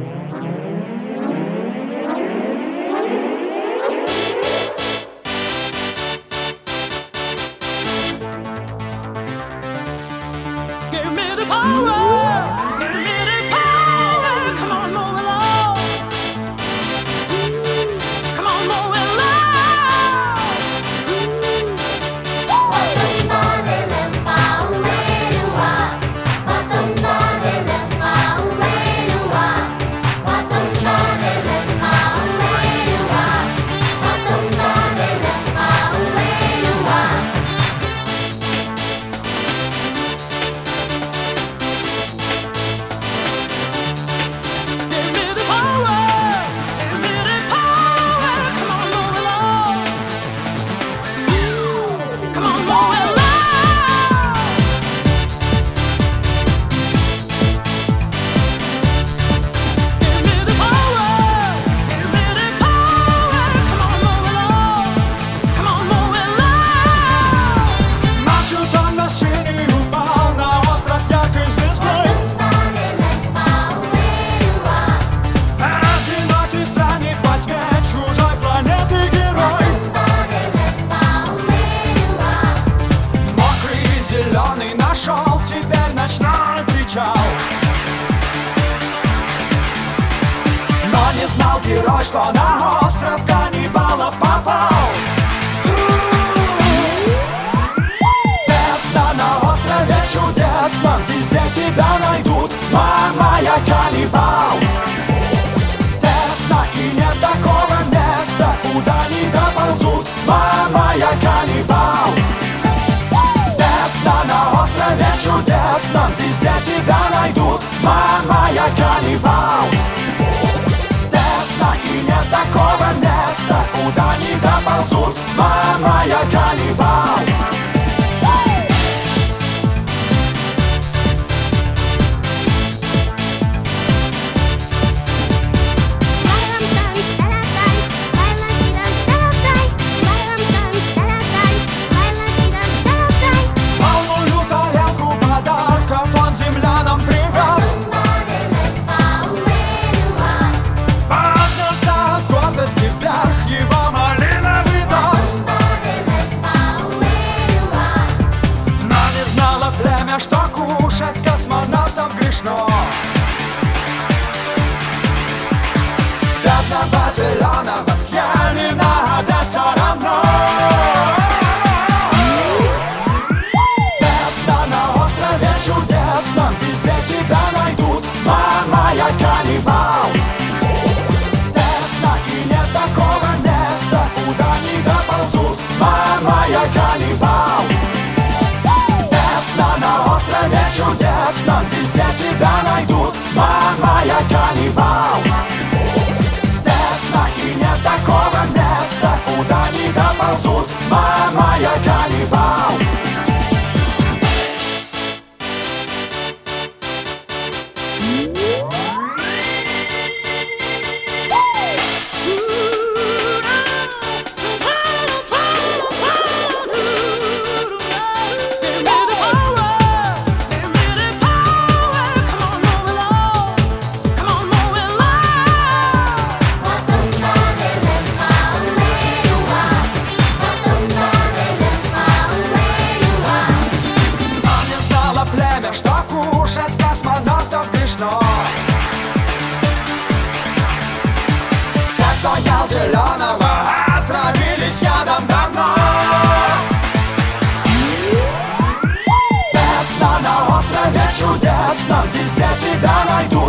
Give me the power, give me the power. Come on, move along. Come on, move along. Нашел теперь ночной причал. Но не знал герой, что на остров каннибалов попал. Тесно на острове чудесном, везде тебя найдут, мама, я каннибал. Тесно и нет такого места, куда не доползут, мама, я каннибал. На острове чудесном, везде тебя найдут, мама, я каннибал. Тесно и нет такого места, куда не доползут, мама, я каннибал. Что кушать космонавтам грешно. Бедного зеленого съели на обед все равно. Тесно на острове чудесном, везде тебя найдут, мама, я каннибал. Тесно и нет такого места, куда не доползут, мама, я каннибал. На острове чудесном, везде тебя найдут, мама, я каннибал. Тесно и нет такого места, куда не доползут, мама, я каннибал. Что кушать космонавтов грешно. Все, кто ел зеленого, отравились ядом давно. Тесно на острове чудесном, везде тебя найдут,